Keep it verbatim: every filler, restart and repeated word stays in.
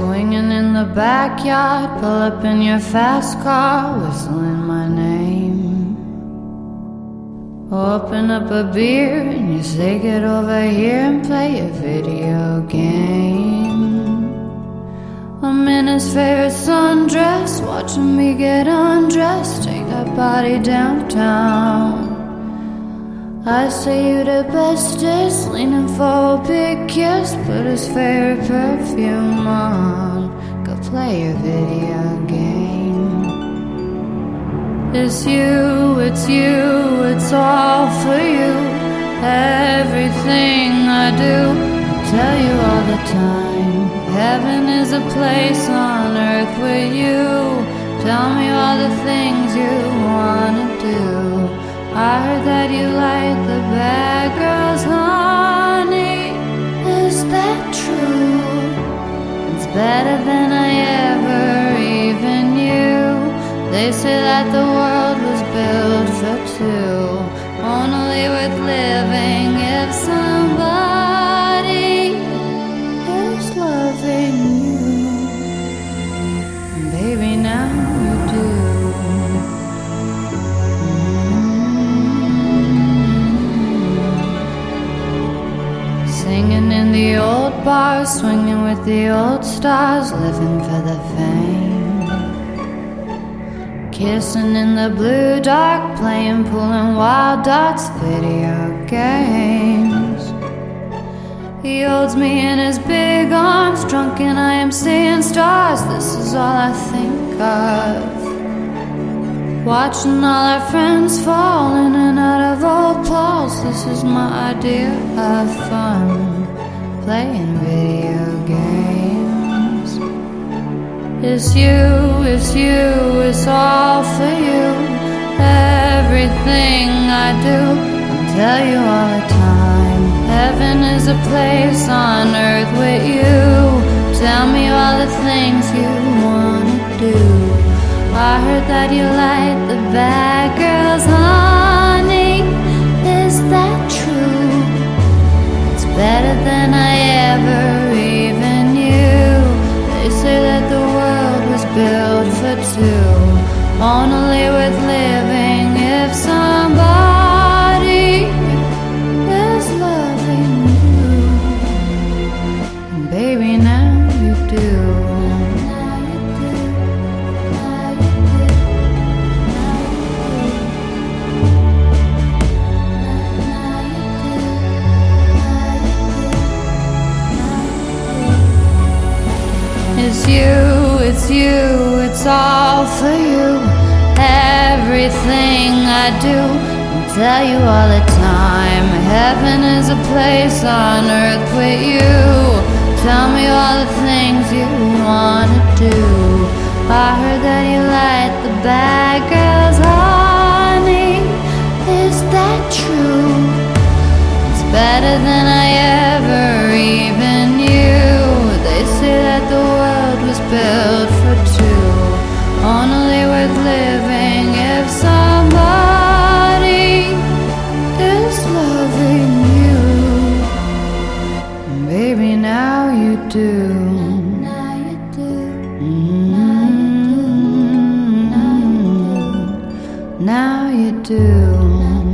Swinging in the backyard, pull up in your fast car, whistling my name. Open up a beer and you say get over here and play a video game. I'm in his favorite sundress, watching me get undressed, take that body downtown. I say you the bestest, leaning for a big kiss, put his favorite perfume on, go play a video game. It's you, it's you, it's all for you. Everything I do, I tell you all the time. Heaven is a place on earth with you. Tell me all the things you wanna do. I heard that you like the bad girls, honey. Is that true? It's better than I ever even knew. They say that the world was built for two, only worth living if somebody is loving you. Baby, now you do. Singing in the old bars, swinging with the old stars, living for the fame. Kissing in the blue dark, playing pool and wild dots, video games. He holds me in his big arms, drunk and I am seeing stars. This is all I think of. Watching all our friends fall in and out of old Pauls. This is my idea of fun, playing video games. It's you, it's you, it's all for you. Everything I do, I'll tell you all the time. Heaven is a place on earth with you. Tell me all the things you wanna do. I heard that you like the bad girls, honey. Is that true? It's better than I ever even knew. They say that the world was built for two, only worth living if somebody is loving you. And baby, now you do. It's you, it's you, it's all for you. Everything I do, I tell you all the time. Heaven is a place on earth with you. Tell me all the things you wanna do. I heard that you like the bad girls, honey. Is that true? It's better than I ever even knew. They say that the world was built for two, only worth living if somebody is loving you. Baby, now you do. Now you do. Mm-hmm. Now you do.